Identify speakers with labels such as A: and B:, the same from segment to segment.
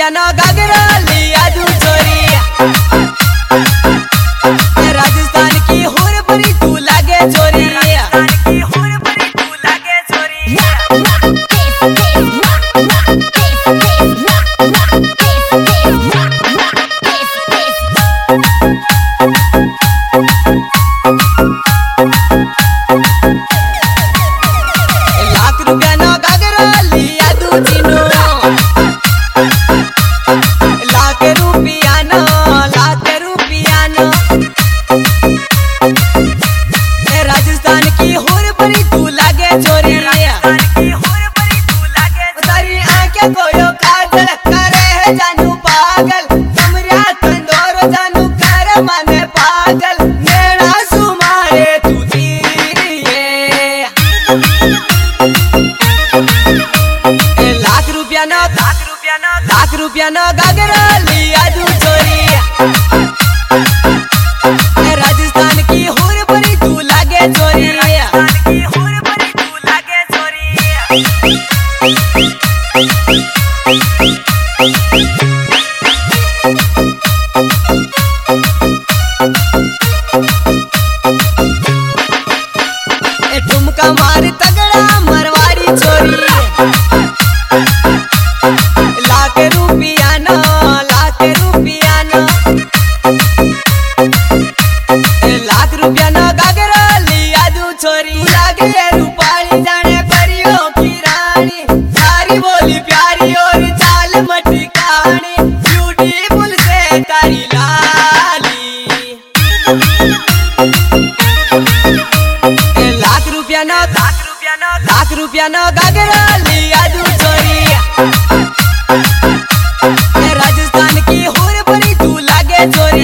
A: रुपया ना घाघरा लिया दू चोरी। राजस्थान की होर बड़ी तू लागे चोरी। लाख रुपया ना घाघरा लिया दू चीनो। लाख रुपया ना राजस्थान की होर बड़ी तू लागे चोरी। तारी आंखें कोयो काजल करे है जानू पागल। कमरिया कंदोरो जानू कर माने पागल। मेरा सुमारे तू तीरिए। लाख रुपया ना घाघरा लिया दू चोरी। राजस्थान की होर बड़ी तू लागे चोरी। ठुमका मार तगड़ा मरवाड़ी चोरी। लाख रुपया ना लाख रुपया ना घाघरा लिया दू चोरी। लागे रूपाली जाने परियों की रानी। सारी बोली प्यारी और चाल मटी कहानी। ब्यूटीफुल से तारी लाली। लाख रुपया ना घाघरा लिया दू चोरी। राजस्थान की होर बड़ी तू लागे चोरी।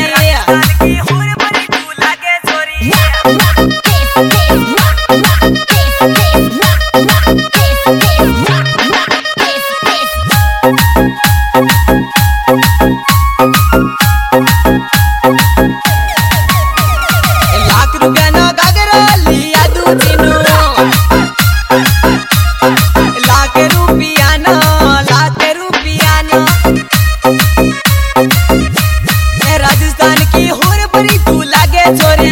A: लाख रुपया ना घाघरा लिया दू चीनो। लाख रुपया ना राजस्थान की होर बड़ी तू लागे चोरी।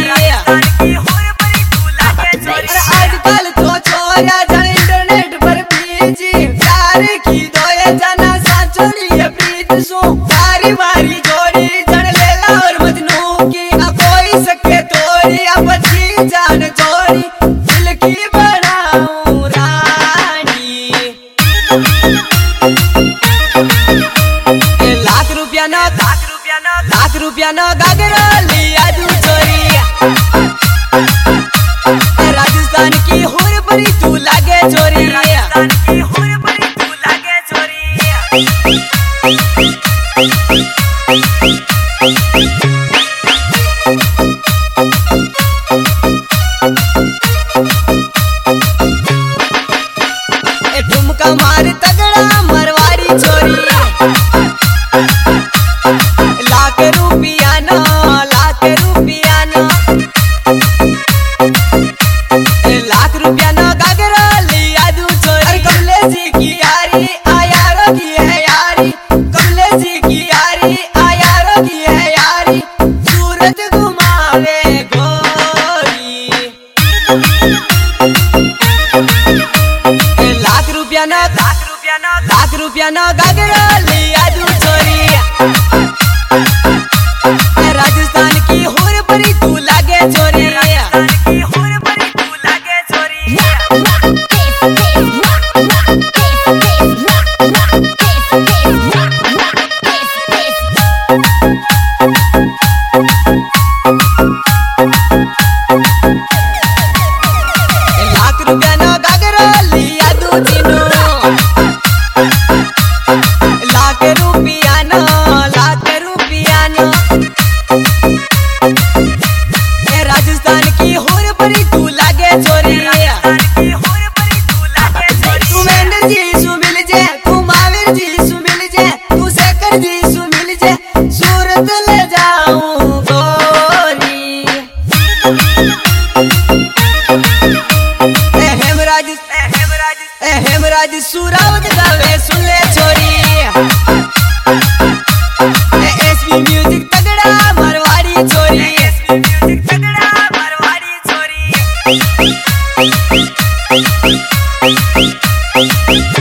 A: आजकल तो छोरा जन इंटरनेट पर बीजी। प्यार की दोए जना साचोड़ी है प्रीत सो। तारी मारी जोड़ी जन लेला और मजनू की। कोई सके तोरी अब जी जान जोड़ी। दिल की बनाऊं रानी। लाख रुपया ना घाघरा लिया दू चोरी। राजस्थान की होर बड़ी तू लागे चोरी। ठुमका मार तगड़ा मरवाड़ी चोरी। लाख रुपया ना लाख रुपया ना घाघरा लिया दू चोरी। कमले जी की यारी आयारो की है यारी। कमले जी की यारी आयारो की है यारी। सूरत घुमावे गोरी। लाख रुपया ना घाघरा लिया दू चोरी। राजस्थान की होर बड़ी तू लागे चोरी। लाख रुपया ना घाघरा लिया दू चीनो। लाख रुपया ना राजस्थान की होर बड़ी तू लागे चोरी। तू मेंढर जी सु मिल जे। तू महावीर जी सु मिल जे। तू शेखर जी सु मिल जे। सूरत ले जाऊं गोरी। हेमराज सुरावत गावे सुन ले छोरी। एसपी म्यूजिक तगड़ा मारवाड़ी छोरी एसपी म्यूजिक तगड़ा मारवाड़ी छोरी